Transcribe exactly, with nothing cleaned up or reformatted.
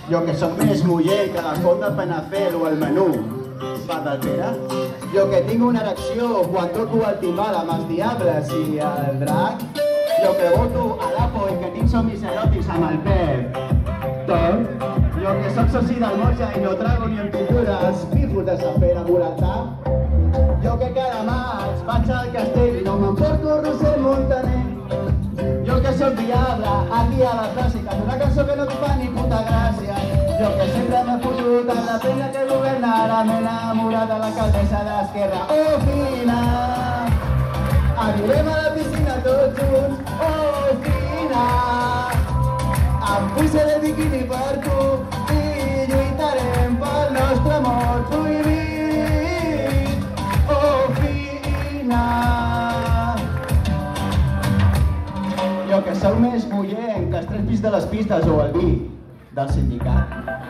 Jo que sóc més muller que la font del Penafel o el menú va del Pere. Jo que tinc una erecció quan toco el timbal amb els diables i el drac. Jo que voto a l'Apo i que tinc somnis eròtics amb el Pep. Tot. Jo que sóc soci del Moja i no trago ni en pintura els pifos de Sant Pere Moratà. Jo que cada maig vaig al castell i no m'emporto Roser Montaner. Jo que soc diable, aquí a la clàssica, una cançó que no et fa ni puta gràcia. Jo que sempre m'he fotut en la pena que governa, ara m'he enamorat de l'alcaldessa d'Esquerra. Oh, fina, anirem a la piscina tots junts. Oh, fina, em vull ser de biquini per tu i lluitarem pel nostre amor prohibit. Oh, fina, jo que sou més bullent que els tres pis de les pistes o el vi del sindicat.